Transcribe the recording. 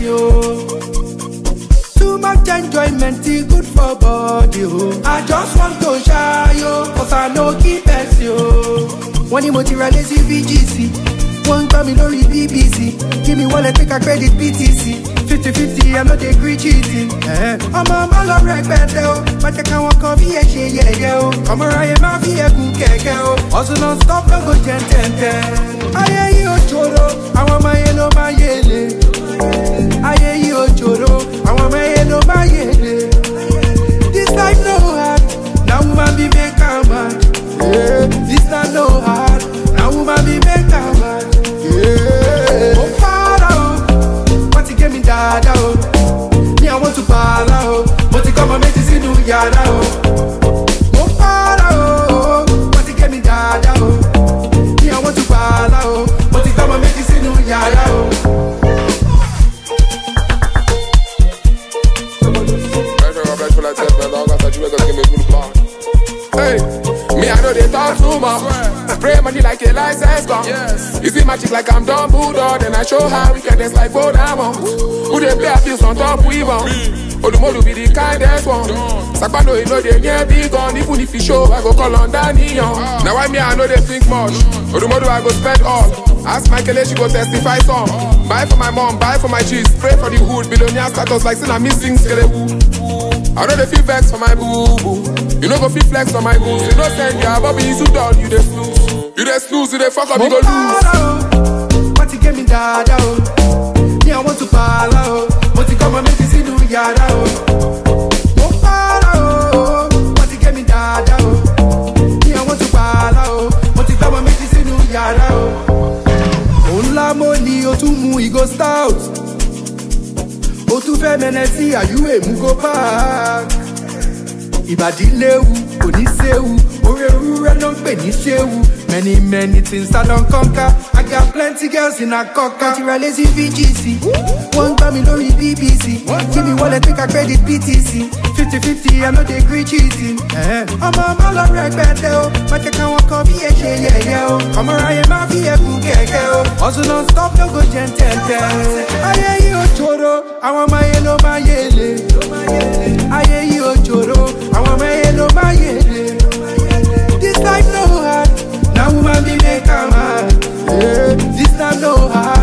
oh. Too much enjoyment, good for body, oh. I just want to shy, yo, cause I know keep us, yo. One emotional lazy VGC, one coming lorry BBC. Give me wallet, take a credit BTC. 50-50, I'm not a great cheating. I'm a man of regret, but I can't walk off here, yeah. Come around, my vehicle, keke. Also, non stop, no go gentle. I hear you, choro. I want my yellow, my yellow. I hear you, choro. I want my yellow, my yellow. This life no hard. Now woman be make a man. Yeah. This life no hard. Now woman be make a man. Yeah. Oh, Father, what you give me, Dada? Me, I want to bala. What you come and make this in New Yada? Oh, Father, what you give me, Dada? Me, I want to bala. What you come and make this in New Yada? Hey, me I know they talk too much. Spray money like a license gun. Yes. You see my chick like I'm Don Buddha. Then I show how we can dance like 4 diamonds. Who they play a piece on top we want. Odumodu be the kindest one. Sakpano you know they get big on. Even if you show I go call on Danny on. Now why me I know they think much. Odumodu I go spend all. Ask Michael she go testify some. Buy for my mom, buy for my cheese. Pray for the hood, billionaire status like saying I'm missing skeleton. I know they feel vex for my boo-boo. You know go feel flex for my boo. You know send ya Bobby you down, you dey snooze. You dey snooze, you dey fuck up, you go lose. What you give me, Dada? Me, I want to bala. What you come and make this in New Yada? Oh, Father, what you give me, Dada? Me, I want to bala. What you come and make this in New Yada? Oh, la money, oh, to mu, go stout. Oh, to fair menesi, are you a mugo back? Ibadi lewu, oni sewu, ore don't pay ni shewu. Many things I don't conquer. I got plenty girls in a cocker. Lazy VGC, one coming lorry BBC. Give me wallet, take a credit BTC. 50-50, I'm not a great cheating. I'm a man of regret, but I can't walk off here, yeah. Come around, my vehicle, keke. Also non stop, no go gentle. I hear you, choro. I want my yellow, my yellow. I hear you, choro. I want my yellow, my yellow. This life no hard. Now woman be make a man. Yeah. This time no hard.